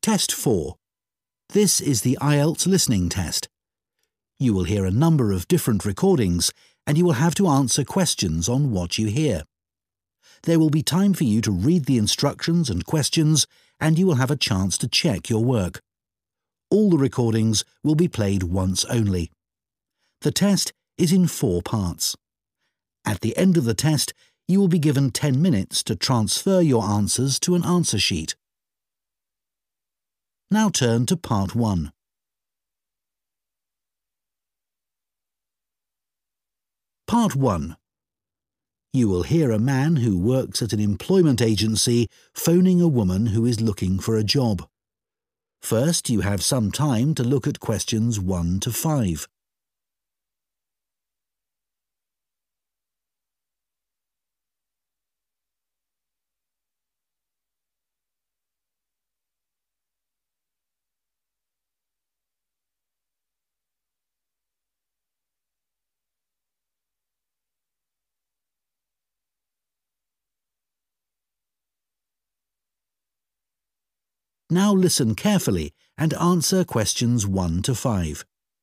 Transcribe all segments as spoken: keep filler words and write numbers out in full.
Test four. This is the I E L T S listening test. You will hear a number of different recordings and you will have to answer questions on what you hear. There will be time for you to read the instructions and questions and you will have a chance to check your work. All the recordings will be played once only. The test is in four parts. At the end of the test, you will be given ten minutes to transfer your answers to an answer sheet. Now turn to part one. Part one. You will hear a man who works at an employment agency phoning a woman who is looking for a job. First, you have some time to look at questions one to five. Now listen carefully and answer questions one to five.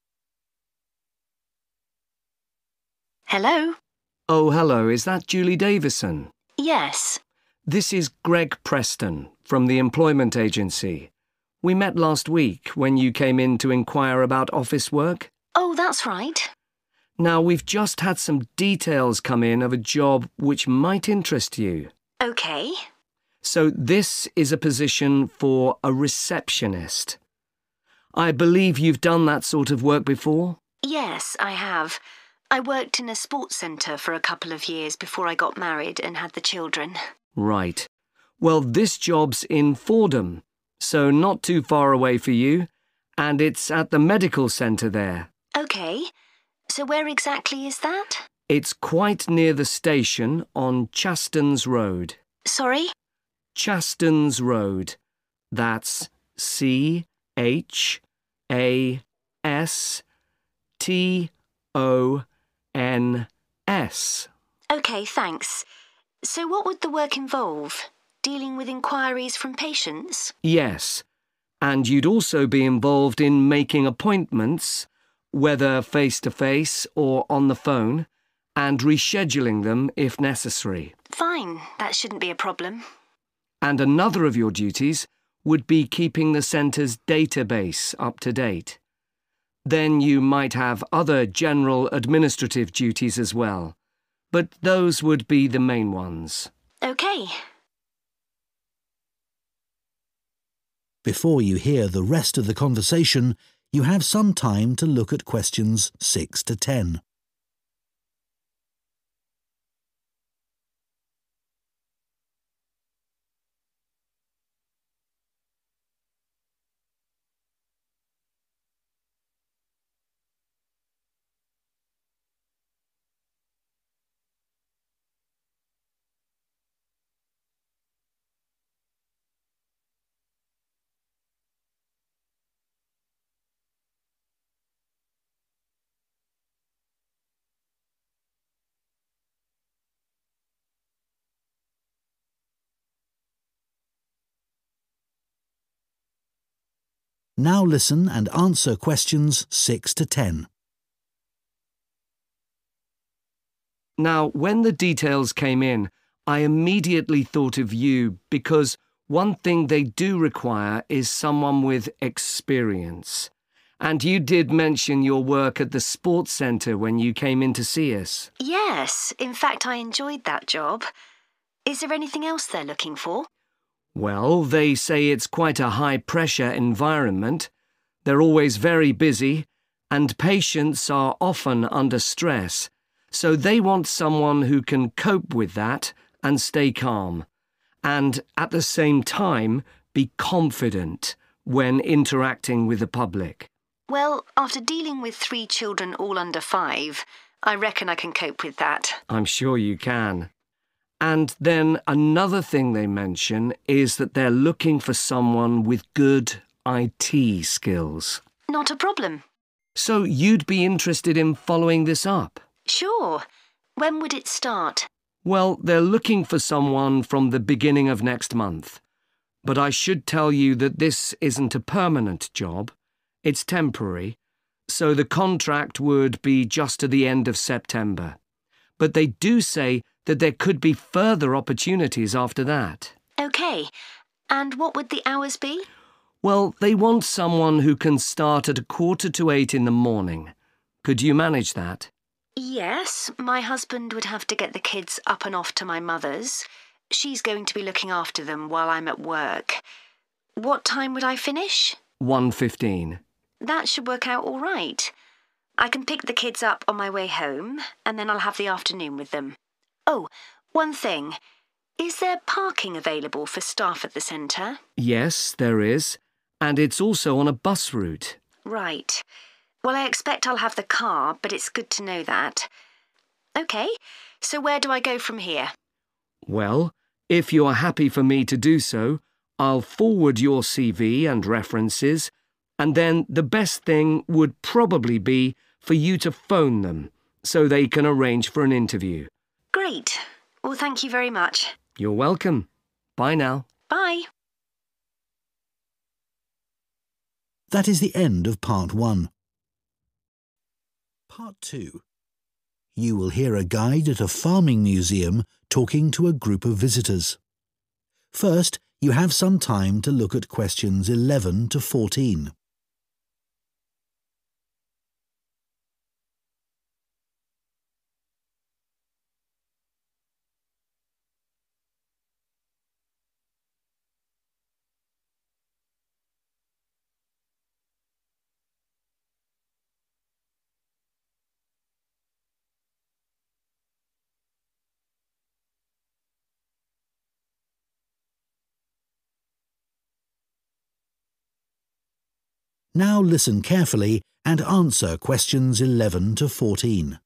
Hello? Oh, hello. Is that Julie Davison? Yes. This is Greg Preston from the employment agency. We met last week when you came in to inquire about office work. Oh, that's right. Now, we've just had some details come in of a job which might interest you. OK. So this is a position for a receptionist. I believe you've done that sort of work before? Yes, I have. I worked in a sports centre for a couple of years before I got married and had the children. Right. Well, this job's in Fordham, so not too far away for you, and it's at the medical centre there. OK. So where exactly is that? It's quite near the station on Chastons Road. Sorry? Chastons Road. That's C H A S T O N S. OK, thanks. So what would the work involve? Dealing with inquiries from patients? Yes, and you'd also be involved in making appointments, whether face-to-face or on the phone, and rescheduling them if necessary. Fine, that shouldn't be a problem. And another of your duties would be keeping the centre's database up to date. Then you might have other general administrative duties as well, but those would be the main ones. OK. Before you hear the rest of the conversation, you have some time to look at questions six to ten. Now listen and answer questions six to ten. Now, when the details came in, I immediately thought of you because one thing they do require is someone with experience. And you did mention your work at the sports centre when you came in to see us. Yes, in fact I enjoyed that job. Is there anything else they're looking for? Well, they say it's quite a high-pressure environment. They're always very busy, and patients are often under stress. So they want someone who can cope with that and stay calm, and at the same time be confident when interacting with the public. Well, after dealing with three children all under five, I reckon I can cope with that. I'm sure you can. And then another thing they mention is that they're looking for someone with good I T skills. Not a problem. So you'd be interested in following this up? Sure. When would it start? Well, they're looking for someone from the beginning of next month. But I should tell you that this isn't a permanent job. It's temporary, so the contract would be just to the end of September. But they do say that there could be further opportunities after that. OK. And what would the hours be? Well, they want someone who can start at a quarter to eight in the morning. Could you manage that? Yes, my husband would have to get the kids up and off to my mother's. She's going to be looking after them while I'm at work. What time would I finish? one fifteen. That should work out all right. I can pick the kids up on my way home, and then I'll have the afternoon with them. Oh, one thing. Is there parking available for staff at the centre? Yes, there is. And it's also on a bus route. Right. Well, I expect I'll have the car, but it's good to know that. OK, so where do I go from here? Well, if you are happy for me to do so, I'll forward your C V and references, and then the best thing would probably be for you to phone them so they can arrange for an interview. Great. Well, thank you very much. You're welcome. Bye now. Bye. That is the end of part one. Part two. You will hear a guide at a farming museum talking to a group of visitors. First, you have some time to look at questions eleven to fourteen. Now listen carefully and answer questions eleven to fourteen.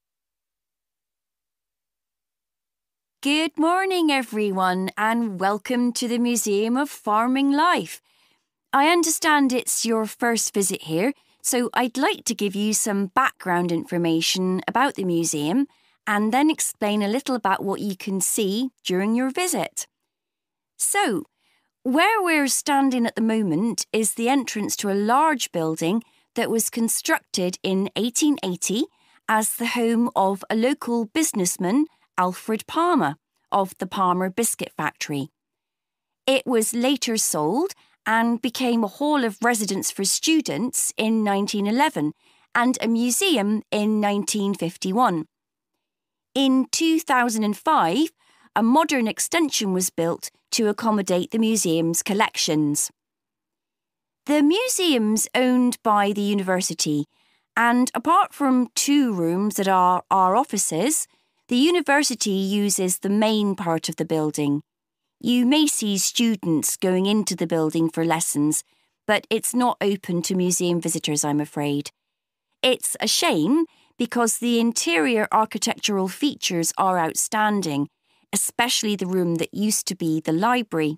Good morning, everyone, and welcome to the Museum of Farming Life. I understand it's your first visit here, so I'd like to give you some background information about the museum and then explain a little about what you can see during your visit. So, where we're standing at the moment is the entrance to a large building that was constructed in eighteen eighty as the home of a local businessman, Alfred Palmer, of the Palmer Biscuit Factory. It was later sold and became a hall of residence for students in nineteen eleven and a museum in nineteen fifty-one. In two thousand five, a modern extension was built to accommodate the museum's collections. The museum's owned by the university, and apart from two rooms that are our offices, the university uses the main part of the building. You may see students going into the building for lessons, but it's not open to museum visitors, I'm afraid. It's a shame because the interior architectural features are outstanding, especially the room that used to be the library.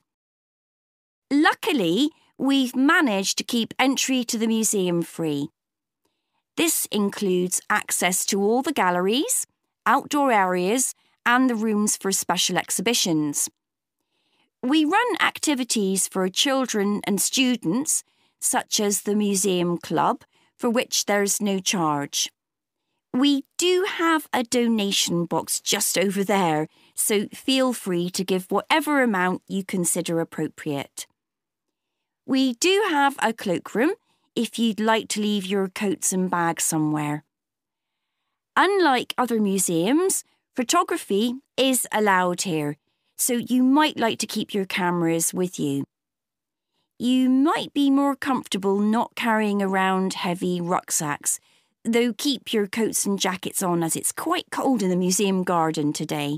Luckily, we've managed to keep entry to the museum free. This includes access to all the galleries, outdoor areas, and the rooms for special exhibitions. We run activities for children and students, such as the Museum Club, for which there's no charge. We do have a donation box just over there, so feel free to give whatever amount you consider appropriate. We do have a cloakroom if you'd like to leave your coats and bags somewhere. Unlike other museums, photography is allowed here, so you might like to keep your cameras with you. You might be more comfortable not carrying around heavy rucksacks, though keep your coats and jackets on as it's quite cold in the museum garden today.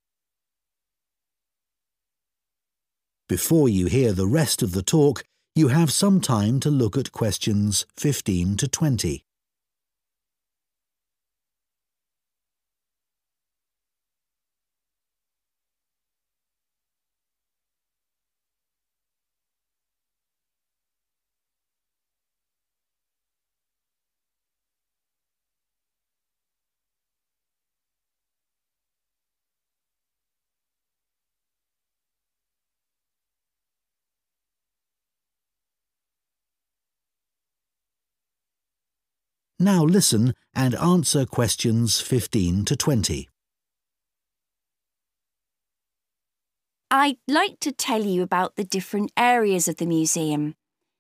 Before you hear the rest of the talk, you have some time to look at questions fifteen to twenty. Now listen and answer questions fifteen to twenty. I'd like to tell you about the different areas of the museum.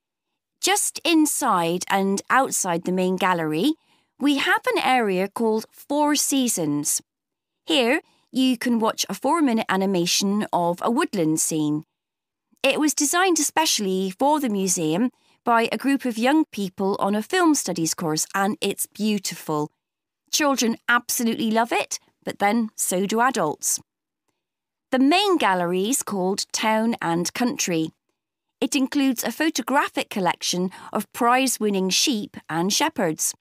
Just inside and outside the main gallery, we have an area called Four Seasons. Here, you can watch a four-minute animation of a woodland scene. It was designed especially for the museum by a group of young people on a film studies course, and it's beautiful. Children absolutely love it, but then so do adults. The main gallery is called Town and Country. It includes a photographic collection of prize-winning sheep and shepherds.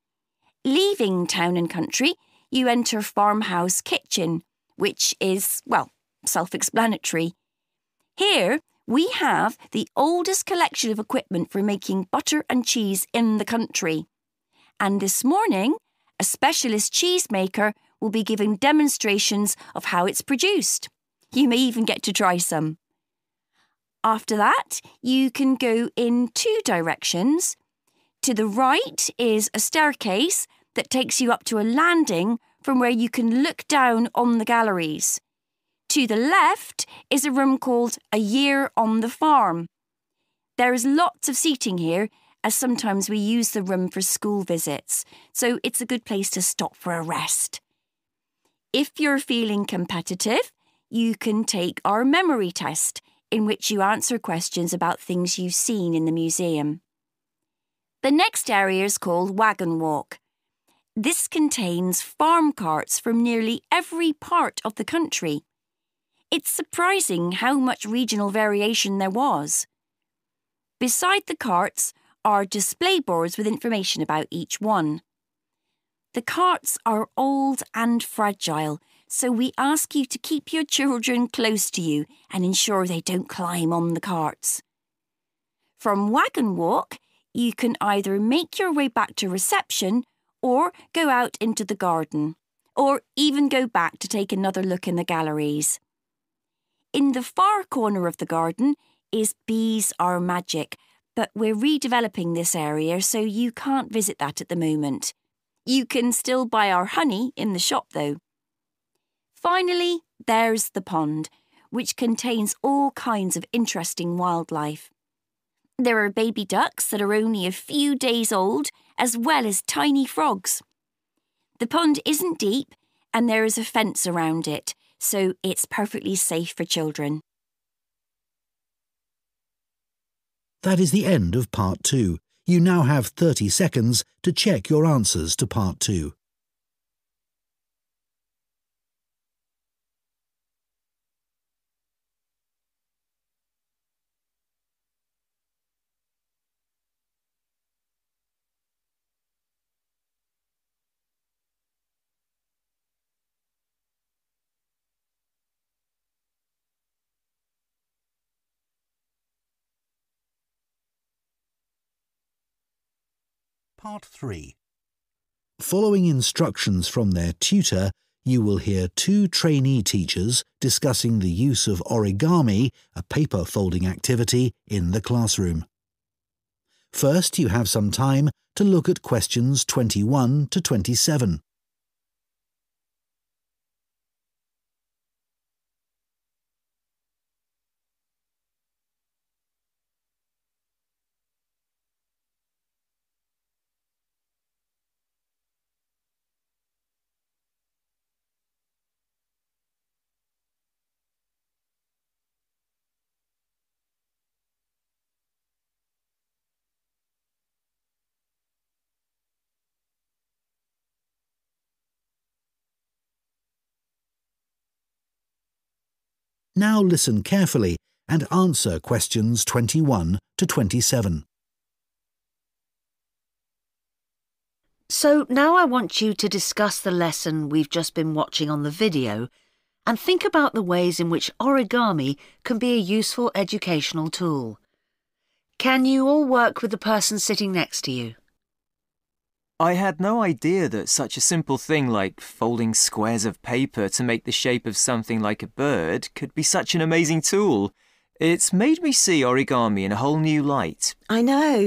Leaving Town and Country, you enter Farmhouse Kitchen, which is, well, self-explanatory. Here, we have the oldest collection of equipment for making butter and cheese in the country. And this morning, a specialist cheesemaker will be giving demonstrations of how it's produced. You may even get to try some. After that, you can go in two directions. To the right is a staircase that takes you up to a landing from where you can look down on the galleries. To the left is a room called A Year on the Farm. There is lots of seating here, as sometimes we use the room for school visits, so it's a good place to stop for a rest. If you're feeling competitive, you can take our memory test, in which you answer questions about things you've seen in the museum. The next area is called Wagon Walk. This contains farm carts from nearly every part of the country. It's surprising how much regional variation there was. Beside the carts are display boards with information about each one. The carts are old and fragile, so we ask you to keep your children close to you and ensure they don't climb on the carts. From Wagon Walk, you can either make your way back to reception or go out into the garden, or even go back to take another look in the galleries. In the far corner of the garden is Bees Are Magic, but we're redeveloping this area so you can't visit that at the moment. You can still buy our honey in the shop though. Finally, there's the pond, which contains all kinds of interesting wildlife. There are baby ducks that are only a few days old, as well as tiny frogs. The pond isn't deep, and there is a fence around it, so it's perfectly safe for children. That is the end of part two. You now have thirty seconds to check your answers to part two. Part three. Following instructions from their tutor, you will hear two trainee teachers discussing the use of origami, a paper folding activity, in the classroom. First, you have some time to look at questions twenty-one to twenty-seven. Now listen carefully and answer questions twenty-one to twenty-seven. So now I want you to discuss the lesson we've just been watching on the video and think about the ways in which origami can be a useful educational tool. Can you all work with the person sitting next to you? I had no idea that such a simple thing like folding squares of paper to make the shape of something like a bird could be such an amazing tool. It's made me see origami in a whole new light. I know.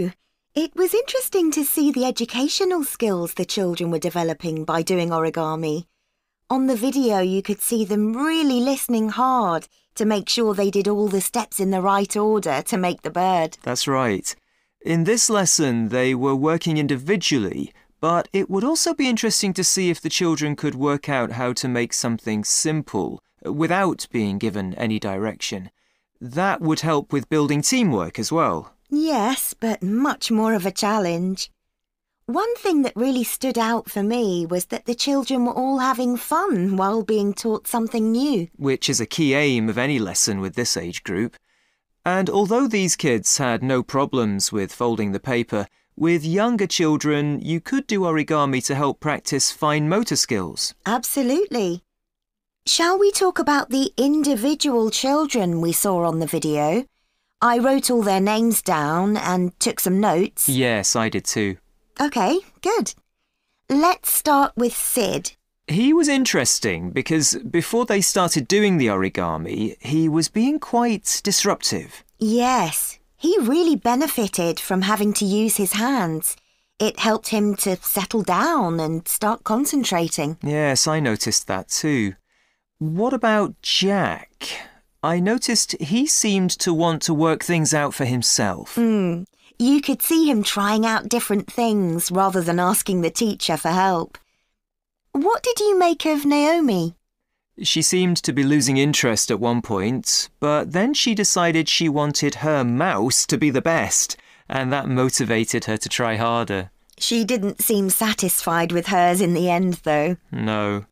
It was interesting to see the educational skills the children were developing by doing origami. On the video, you could see them really listening hard to make sure they did all the steps in the right order to make the bird. That's right. In this lesson, they were working individually, but it would also be interesting to see if the children could work out how to make something simple without being given any direction. That would help with building teamwork as well. Yes, but much more of a challenge. One thing that really stood out for me was that the children were all having fun while being taught something new. Which is a key aim of any lesson with this age group. And although these kids had no problems with folding the paper, with younger children you could do origami to help practice fine motor skills. Absolutely. Shall we talk about the individual children we saw on the video? I wrote all their names down and took some notes. Yes, I did too. OK, good. Let's start with Sid. He was interesting because before they started doing the origami, he was being quite disruptive. Yes, he really benefited from having to use his hands. It helped him to settle down and start concentrating. Yes, I noticed that too. What about Jack? I noticed he seemed to want to work things out for himself. Hmm. You could see him trying out different things rather than asking the teacher for help. What did you make of Naomi? She seemed to be losing interest at one point, but then she decided she wanted her mouse to be the best, and that motivated her to try harder. She didn't seem satisfied with hers in the end, though. No.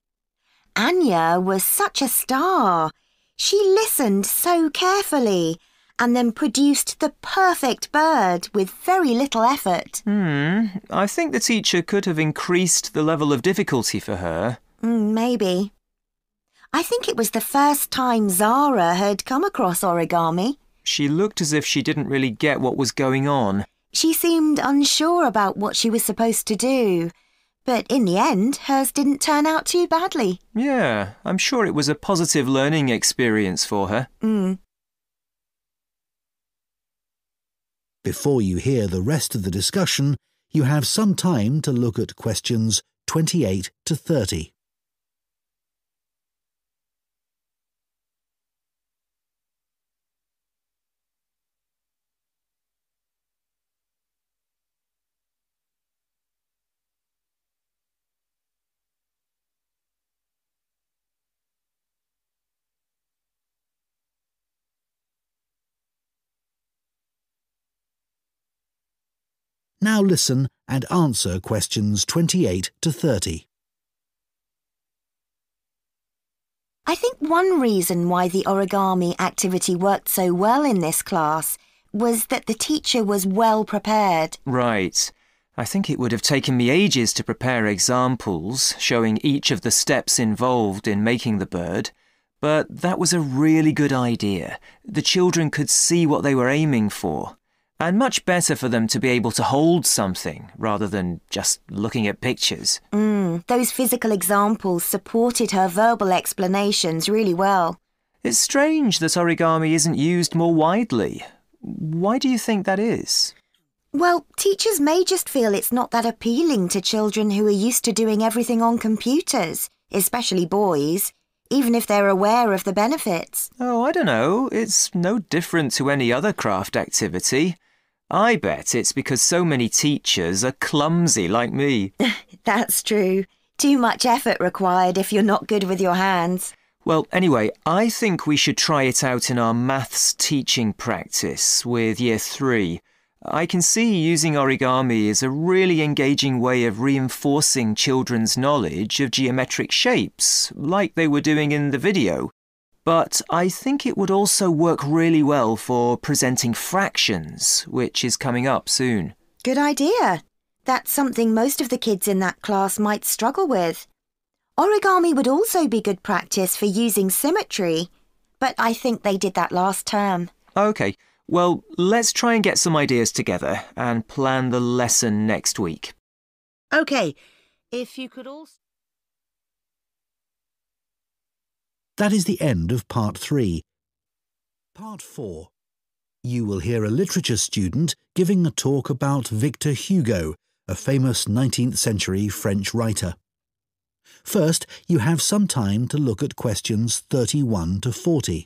Anya was such a star. She listened so carefully and then produced the perfect bird with very little effort. Hmm, I think the teacher could have increased the level of difficulty for her. Mm, maybe. I think it was the first time Zara had come across origami. She looked as if she didn't really get what was going on. She seemed unsure about what she was supposed to do, but in the end, hers didn't turn out too badly. Yeah, I'm sure it was a positive learning experience for her. Mm. Before you hear the rest of the discussion, you have some time to look at questions twenty-eight to thirty. Now listen and answer questions twenty-eight to thirty. I think one reason why the origami activity worked so well in this class was that the teacher was well prepared. Right. I think it would have taken me ages to prepare examples showing each of the steps involved in making the bird, but that was a really good idea. The children could see what they were aiming for. And much better for them to be able to hold something rather than just looking at pictures. Mm, those physical examples supported her verbal explanations really well. It's strange that origami isn't used more widely. Why do you think that is? Well, teachers may just feel it's not that appealing to children who are used to doing everything on computers, especially boys, even if they're aware of the benefits. Oh, I don't know. It's no different to any other craft activity. I bet it's because so many teachers are clumsy like me. That's true. Too much effort required if you're not good with your hands. Well, anyway, I think we should try it out in our maths teaching practice with Year three. I can see using origami is a really engaging way of reinforcing children's knowledge of geometric shapes, like they were doing in the video. But I think it would also work really well for presenting fractions, which is coming up soon. Good idea. That's something most of the kids in that class might struggle with. Origami would also be good practice for using symmetry, but I think they did that last term. OK, well, let's try and get some ideas together and plan the lesson next week. OK, if you could also... That is the end of part three. Part four. You will hear a literature student giving a talk about Victor Hugo, a famous nineteenth century French writer. First, you have some time to look at questions thirty-one to forty.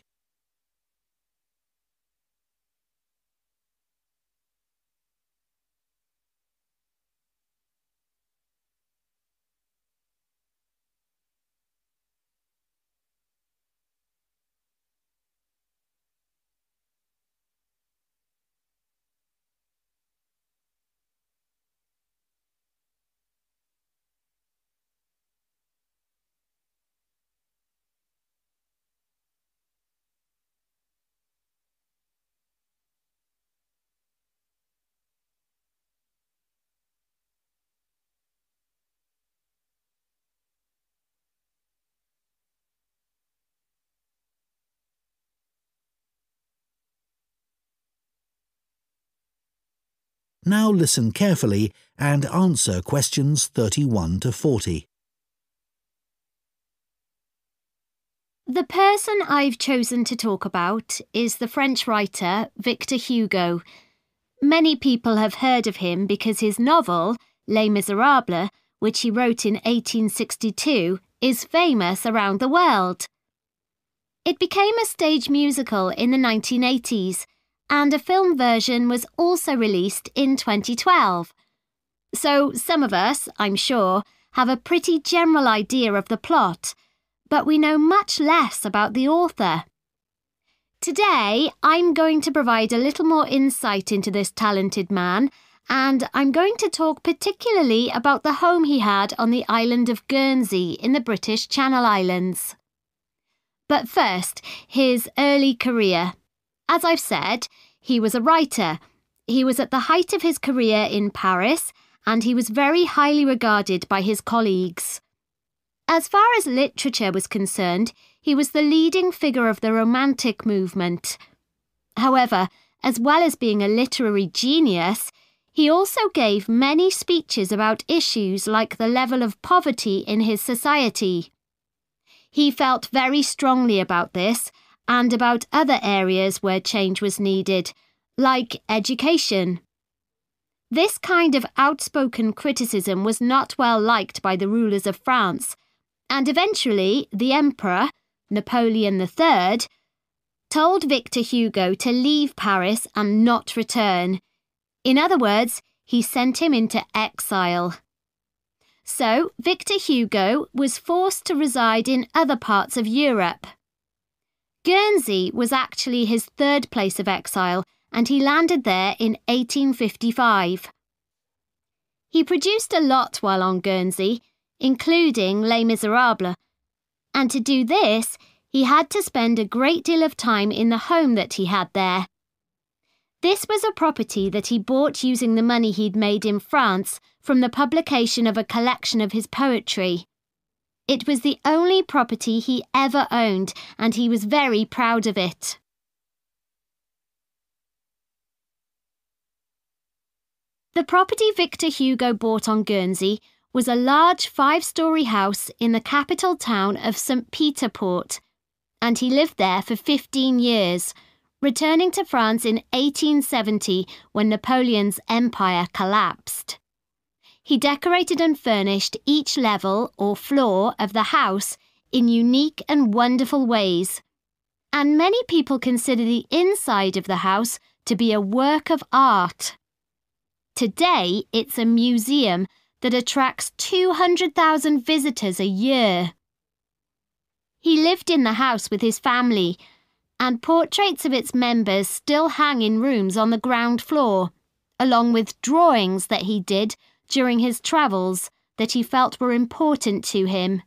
Now listen carefully and answer questions thirty-one to forty. The person I've chosen to talk about is the French writer Victor Hugo. Many people have heard of him because his novel, Les Miserables, which he wrote in eighteen sixty-two, is famous around the world. It became a stage musical in the nineteen eighties, and a film version was also released in twenty twelve. So some of us, I'm sure, have a pretty general idea of the plot, but we know much less about the author. Today, I'm going to provide a little more insight into this talented man, and I'm going to talk particularly about the home he had on the island of Guernsey in the British Channel Islands. But first, his early career. As I've said, he was a writer. He was at the height of his career in Paris, and he was very highly regarded by his colleagues. As far as literature was concerned, he was the leading figure of the Romantic movement. However, as well as being a literary genius, he also gave many speeches about issues like the level of poverty in his society. He felt very strongly about this, and about other areas where change was needed, like education. This kind of outspoken criticism was not well liked by the rulers of France, and eventually the Emperor, Napoleon the Third, told Victor Hugo to leave Paris and not return. In other words, he sent him into exile. So Victor Hugo was forced to reside in other parts of Europe. Guernsey was actually his third place of exile, and he landed there in eighteen fifty-five. He produced a lot while on Guernsey, including Les Miserables, and to do this, he had to spend a great deal of time in the home that he had there. This was a property that he bought using the money he'd made in France from the publication of a collection of his poetry. It was the only property he ever owned, and he was very proud of it. The property Victor Hugo bought on Guernsey was a large five-storey house in the capital town of Saint Peter Port, and he lived there for fifteen years, returning to France in eighteen seventy when Napoleon's empire collapsed. He decorated and furnished each level or floor of the house in unique and wonderful ways, and many people consider the inside of the house to be a work of art. Today, it's a museum that attracts two hundred thousand visitors a year. He lived in the house with his family, and portraits of its members still hang in rooms on the ground floor, along with drawings that he did during his travels that he felt were important to him.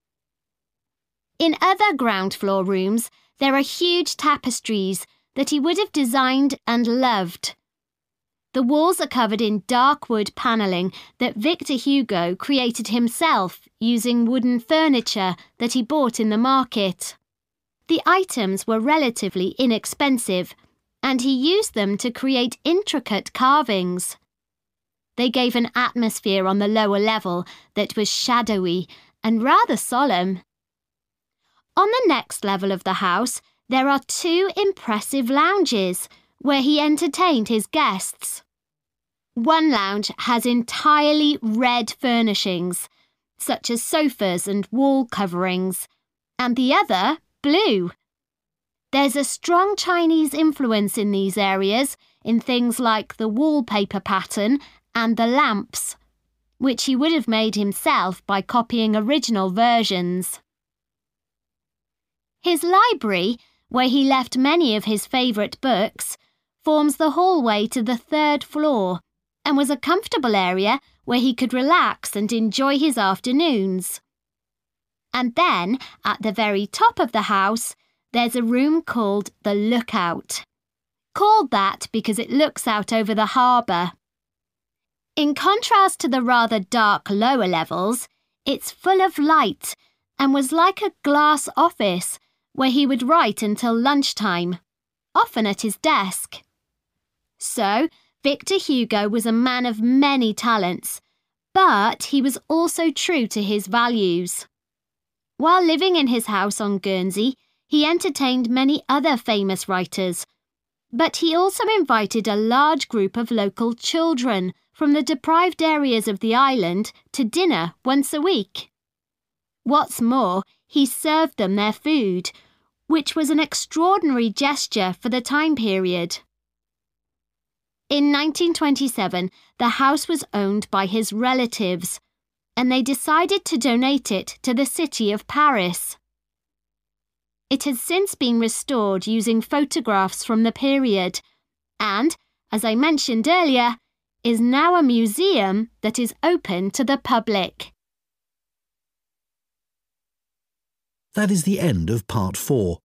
In other ground floor rooms, there are huge tapestries that he would have designed and loved. The walls are covered in dark wood panelling that Victor Hugo created himself using wooden furniture that he bought in the market. The items were relatively inexpensive, and he used them to create intricate carvings. They gave an atmosphere on the lower level that was shadowy and rather solemn. On the next level of the house, there are two impressive lounges, where he entertained his guests. One lounge has entirely red furnishings, such as sofas and wall coverings, and the other blue. There's a strong Chinese influence in these areas in things like the wallpaper pattern and the lamps, which he would have made himself by copying original versions. His library, where he left many of his favourite books, forms the hallway to the third floor and was a comfortable area where he could relax and enjoy his afternoons. And then, at the very top of the house, there's a room called the Lookout. Called that because it looks out over the harbour. In contrast to the rather dark lower levels, it's full of light and was like a glass office where he would write until lunchtime, often at his desk. So, Victor Hugo was a man of many talents, but he was also true to his values. While living in his house on Guernsey, he entertained many other famous writers, but he also invited a large group of local children from the deprived areas of the island to dinner once a week. What's more, he served them their food, which was an extraordinary gesture for the time period. In nineteen twenty-seven, the house was owned by his relatives, and they decided to donate it to the city of Paris. It has since been restored using photographs from the period, and, as I mentioned earlier, is now a museum that is open to the public. That is the end of part four.